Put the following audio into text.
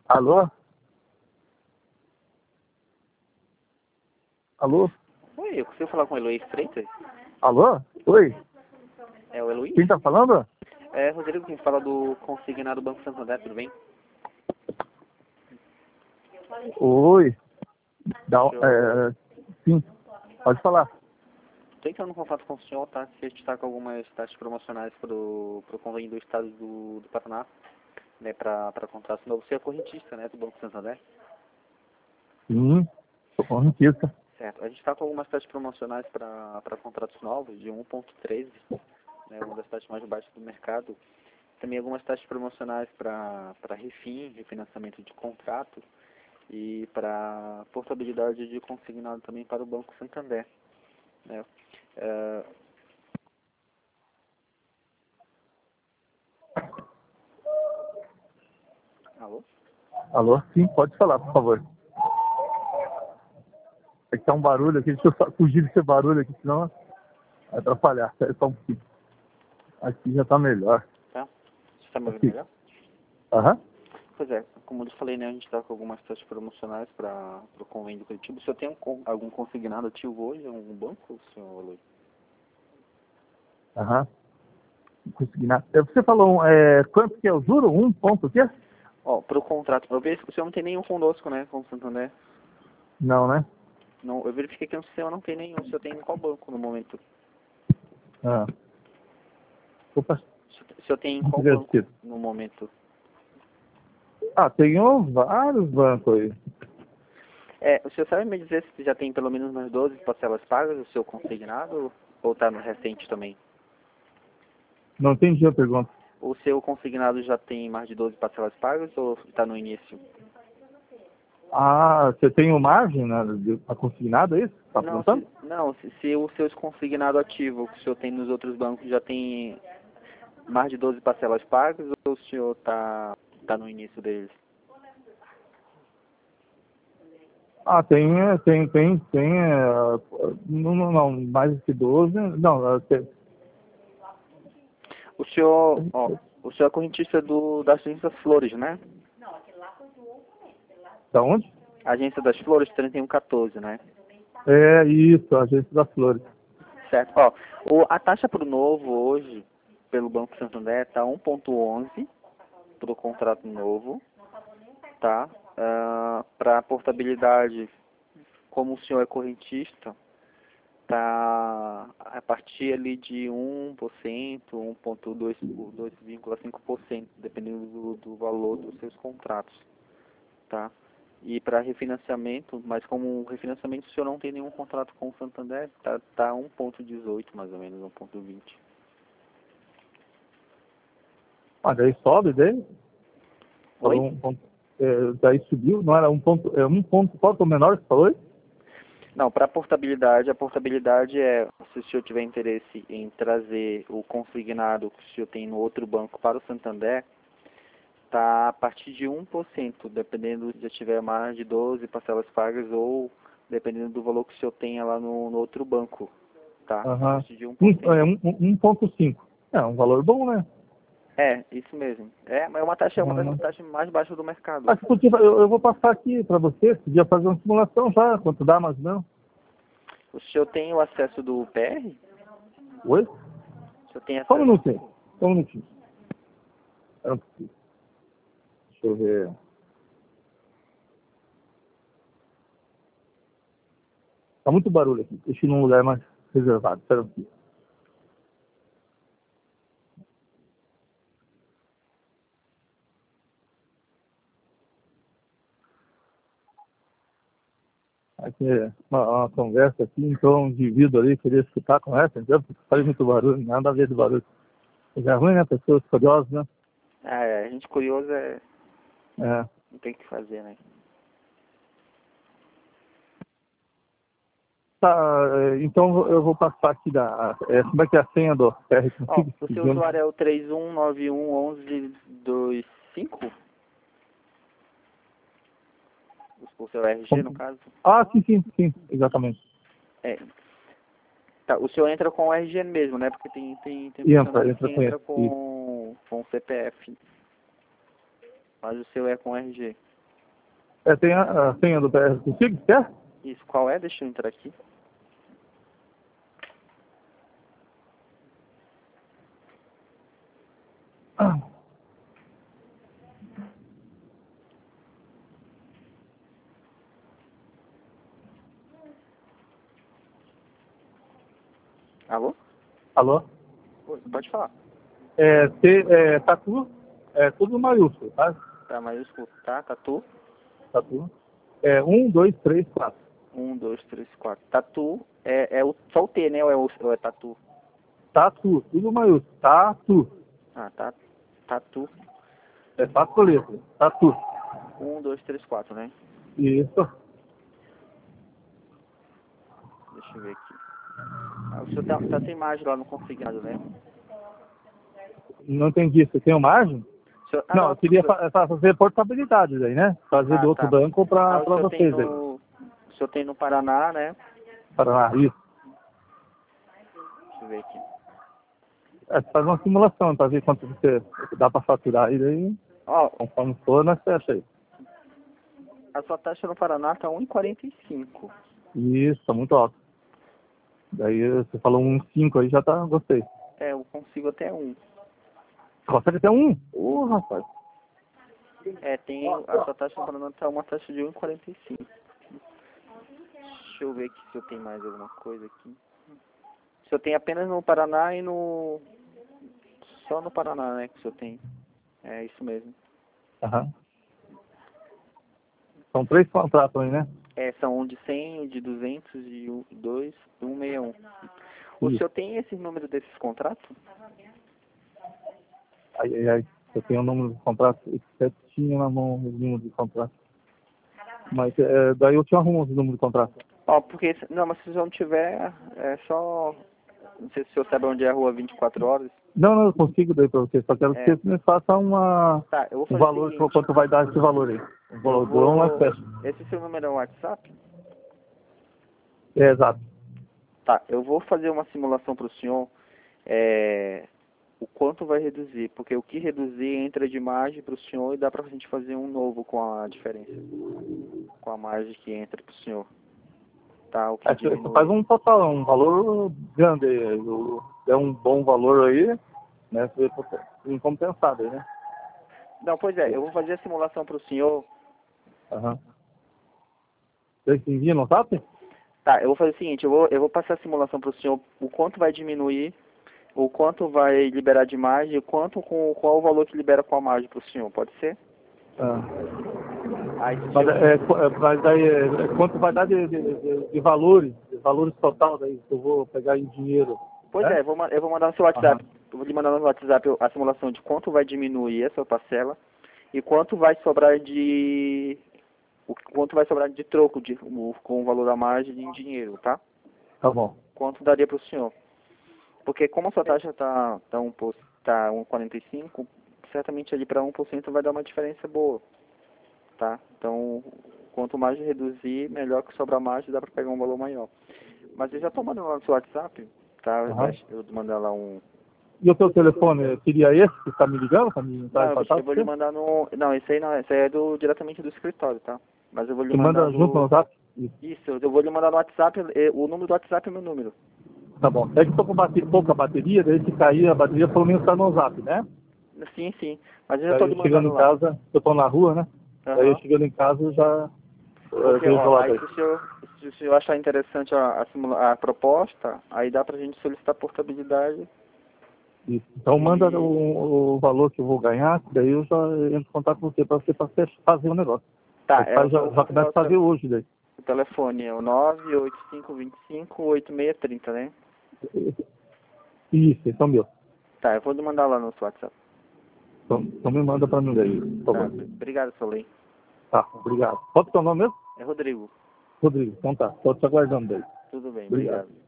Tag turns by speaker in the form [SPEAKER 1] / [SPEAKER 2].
[SPEAKER 1] Alô? Alô?
[SPEAKER 2] Oi, eu consigo falar com o Eloy Freitas?
[SPEAKER 1] Alô? Oi?
[SPEAKER 2] É o Eloy?
[SPEAKER 1] Quem tá falando?
[SPEAKER 2] É Rodrigo, quem fala do Consignado Banco Santander, tudo bem?
[SPEAKER 1] Oi.
[SPEAKER 2] Eu
[SPEAKER 1] Sim, pode falar.
[SPEAKER 2] tô entrando em contato com o senhor, tá? Que a gente está com algumas taxas promocionais pro convênio do estado do Paraná, né? Para contrato novo. Você é correntista, né? Do Banco Santander.
[SPEAKER 1] Sim, sou correntista.
[SPEAKER 2] Certo. A gente está com algumas taxas promocionais para contratos novos, de 1,13, né? Uma das taxas mais baixas do mercado. Também algumas taxas promocionais para refinanciamento de contrato e para portabilidade de consignado também para o Banco Santander, né? É, alô?
[SPEAKER 1] Alô? Sim, pode falar, por favor. É que tá um barulho aqui, deixa eu só fugir desse barulho aqui, senão vai atrapalhar. Espera só um pouquinho. Aqui já tá melhor.
[SPEAKER 2] Tá? Você está me ouvindo
[SPEAKER 1] Aqui.
[SPEAKER 2] melhor?
[SPEAKER 1] Aham.
[SPEAKER 2] Pois é, como eu falei, né, a gente está com algumas taxas promocionais para o convênio do Curitiba. O senhor tem algum consignado ativo hoje em algum banco, senhor Eloy?
[SPEAKER 1] Aham. Consegui nada. Você falou, quanto que é o juro? Um ponto o quê?
[SPEAKER 2] Ó, para o contrato, eu vejo que o senhor não tem nenhum conosco, né, com o Santander.
[SPEAKER 1] Não, né?
[SPEAKER 2] Não, eu verifiquei que o senhor não tem nenhum. O senhor tem em qual banco no momento?
[SPEAKER 1] Ah. Opa,
[SPEAKER 2] O senhor tem em
[SPEAKER 1] muito
[SPEAKER 2] qual banco
[SPEAKER 1] agradecido.
[SPEAKER 2] no momento?
[SPEAKER 1] Tenho vários bancos aí.
[SPEAKER 2] O senhor sabe me dizer se já tem pelo menos umas 12 parcelas pagas o seu consignado ou está no recente também?
[SPEAKER 1] Não entendi a pergunta.
[SPEAKER 2] O seu consignado já tem mais de 12 parcelas pagas ou está no início?
[SPEAKER 1] Você tem uma margem, né, para consignado, é isso? Tá perguntando?
[SPEAKER 2] Se o seu consignado ativo que o senhor tem nos outros bancos já tem mais de 12 parcelas pagas ou o senhor tá no início deles?
[SPEAKER 1] Não, mais que 12, não,
[SPEAKER 2] O senhor é correntista da Agência das Flores, né?
[SPEAKER 1] da onde?
[SPEAKER 2] Agência das Flores 3114, né?
[SPEAKER 1] É isso, a Agência das Flores.
[SPEAKER 2] Certo. A taxa para o novo hoje, pelo Banco Santander, está 1,11 para o contrato novo, tá? Para a portabilidade, como o senhor é correntista, tá a partir ali de 1%, 2,5%, dependendo do valor dos seus contratos, tá? E para refinanciamento, mas como refinanciamento o senhor não tem nenhum contrato com o Santander, tá 1,18 mais ou menos, 1,20.
[SPEAKER 1] Daí sobe, daí?
[SPEAKER 2] Oi?
[SPEAKER 1] Daí subiu, não era um ponto, qual que é o menor que você falou aí?
[SPEAKER 2] Não, para a portabilidade é, se o senhor tiver interesse em trazer o consignado que o senhor tem no outro banco para o Santander, tá a partir de 1%, dependendo se já tiver mais de 12 parcelas pagas ou dependendo do valor que o senhor tenha lá no outro banco, tá? A
[SPEAKER 1] Aham.
[SPEAKER 2] partir de 1%.
[SPEAKER 1] 1,5. É um valor bom, né?
[SPEAKER 2] Isso mesmo. É uma taxa, uma das
[SPEAKER 1] Aham.
[SPEAKER 2] taxas mais baixas do mercado.
[SPEAKER 1] Mas eu vou passar aqui para você, podia fazer uma simulação já, quanto dá mais ou menos.
[SPEAKER 2] O senhor tem o acesso do PR?
[SPEAKER 1] Oi?
[SPEAKER 2] O senhor tem
[SPEAKER 1] Só um
[SPEAKER 2] acesso?
[SPEAKER 1] minutinho, só um minutinho. Espera um pouquinho. Deixa eu ver. Tá muito barulho aqui, deixa eu ir num lugar mais reservado. Espera um pouquinho. Aqui é uma conversa aqui, então um indivíduo ali queria escutar a conversa, entendeu? Porque faz muito barulho, nada a ver de barulho. É ruim, né? Pessoas curiosas, né?
[SPEAKER 2] A gente curioso
[SPEAKER 1] É.
[SPEAKER 2] não tem o que fazer, né?
[SPEAKER 1] Então eu vou passar aqui como é que é a senha do PR consigo?
[SPEAKER 2] O seu usuário é o 31911125? O seu RG, no caso?
[SPEAKER 1] Sim, exatamente.
[SPEAKER 2] É. Tá, o senhor entra com o RG mesmo, né? Porque tem
[SPEAKER 1] Entra
[SPEAKER 2] funcionários que
[SPEAKER 1] com
[SPEAKER 2] entra
[SPEAKER 1] esse.
[SPEAKER 2] com CPF. Mas o seu é com RG.
[SPEAKER 1] Tem a senha do PR consigo, quer?
[SPEAKER 2] Isso, qual é? Deixa eu entrar aqui. Alô?
[SPEAKER 1] Alô?
[SPEAKER 2] Oi, pode falar.
[SPEAKER 1] Tatu, tudo maiúsculo, tá?
[SPEAKER 2] Tá, maiúsculo, tá? Tatu.
[SPEAKER 1] Tatu. 1, 2, 3, 4.
[SPEAKER 2] 1, 2, 3, 4. Tatu só o T, né? Ou é tatu?
[SPEAKER 1] Tatu, tudo maiúsculo. Tatu.
[SPEAKER 2] Ah, tá. Tatu.
[SPEAKER 1] 4 letras. Tatu.
[SPEAKER 2] 1, 2, 3, 4, né?
[SPEAKER 1] Isso.
[SPEAKER 2] Deixa eu ver aqui. O senhor tá sem imagem lá no consignado, né?
[SPEAKER 1] Não entendi. Você tem uma margem? Não, eu queria fazer portabilidade aí, né? Fazer do outro banco para vocês aí.
[SPEAKER 2] O senhor tem no Paraná, né?
[SPEAKER 1] Paraná, isso.
[SPEAKER 2] Deixa eu ver aqui.
[SPEAKER 1] Faz uma simulação para ver quanto você dá para faturar aí, daí, conforme for, nós fecha aí.
[SPEAKER 2] A sua taxa no Paraná tá 1,45.
[SPEAKER 1] Isso, tá muito alto. Daí você falou 1,5 aí, já tá, gostei.
[SPEAKER 2] Eu consigo até 1.
[SPEAKER 1] Consegue até 1? Rapaz.
[SPEAKER 2] A sua taxa no Paraná tá uma taxa de 1,45. Deixa eu ver aqui se eu tenho mais alguma coisa aqui. Se eu tenho apenas no Paraná e no... Só no Paraná, né, que o senhor tem. É isso mesmo.
[SPEAKER 1] Aham. São 3 contratos aí, né?
[SPEAKER 2] São um de 100, um de 200 e 2, 161. O senhor tem esse número desses contratos?
[SPEAKER 1] Ai. Eu tenho o número de contrato certinho na mão, o número de contrato. Mas daí eu te arrumo o número de contrato.
[SPEAKER 2] Porque... Não, mas se o senhor não tiver, é só... Não sei se o senhor sabe onde é a rua 24 horas.
[SPEAKER 1] Não, eu consigo daí para você. Só quero que você me faça uma...
[SPEAKER 2] Tá, eu vou fazer
[SPEAKER 1] o valor,
[SPEAKER 2] o seguinte,
[SPEAKER 1] quanto vai dar esse valor aí. O valor do uma festa.
[SPEAKER 2] Esse seu número é o WhatsApp?
[SPEAKER 1] Exato.
[SPEAKER 2] Tá, eu vou fazer uma simulação para o senhor, o quanto vai reduzir, porque o que reduzir entra de margem para o senhor e dá para a gente fazer um novo com a diferença, com a margem que entra para o senhor. Tá, o que diminui.
[SPEAKER 1] Faz um total, um valor grande aí. É um bom valor aí, né? Incompensado aí, né?
[SPEAKER 2] Não, pois eu vou fazer a simulação para o senhor.
[SPEAKER 1] Aham. Você envia no WhatsApp?
[SPEAKER 2] Tá, eu vou fazer o seguinte, eu vou passar a simulação para o senhor, o quanto vai diminuir, o quanto vai liberar de margem, qual o valor que libera com a margem para o senhor, pode ser?
[SPEAKER 1] Mas daí, quanto vai dar de valores total daí, que eu vou pegar em dinheiro?
[SPEAKER 2] Pois eu vou mandar no seu WhatsApp, eu vou lhe mandar no WhatsApp a simulação de quanto vai diminuir essa parcela e quanto vai sobrar de troco com o valor da margem em dinheiro, tá?
[SPEAKER 1] Tá bom.
[SPEAKER 2] Quanto daria para o senhor? Porque como a sua taxa tá 1,45, certamente ali para 1% vai dar uma diferença boa, tá? Então, quanto mais reduzir, melhor que sobrar margem, dá para pegar um valor maior. Mas eu já estou mandando lá no seu WhatsApp, tá? Eu vou mandar lá um...
[SPEAKER 1] E o teu telefone, seria esse que está me ligando?
[SPEAKER 2] Eu vou lhe mandar no... Não, esse aí não, esse aí é diretamente do escritório, tá? Mas eu vou lhe
[SPEAKER 1] Você
[SPEAKER 2] mandar
[SPEAKER 1] manda junto no WhatsApp?
[SPEAKER 2] Isso, eu vou lhe mandar no WhatsApp, o número do WhatsApp é meu número.
[SPEAKER 1] Tá bom. É que estou com pouca bateria, daí se cair a bateria, pelo menos está no WhatsApp, né?
[SPEAKER 2] Sim. Mas eu já estou lhe mandando
[SPEAKER 1] chegando em casa, eu estou na rua, né? Aí eu chegando em casa, eu já...
[SPEAKER 2] Porque, aí se o senhor achar interessante a proposta, aí dá pra gente solicitar portabilidade.
[SPEAKER 1] Isso. Então manda o valor que eu vou ganhar, daí eu já entro em contato com você para fazer o negócio.
[SPEAKER 2] Tá,
[SPEAKER 1] já começa a fazer hoje daí.
[SPEAKER 2] O telefone é o 985258630, né?
[SPEAKER 1] Isso, esse é o meu.
[SPEAKER 2] Tá, eu vou lhe mandar lá no seu WhatsApp.
[SPEAKER 1] Então me manda para mim daí, por favor.
[SPEAKER 2] Tá, obrigado, Soleil.
[SPEAKER 1] Tá, obrigado. Qual é o seu nome mesmo?
[SPEAKER 2] É Rodrigo.
[SPEAKER 1] Rodrigo, então tá. Estou te aguardando daí.
[SPEAKER 2] Tudo bem,
[SPEAKER 1] Obrigado.
[SPEAKER 2] obrigado.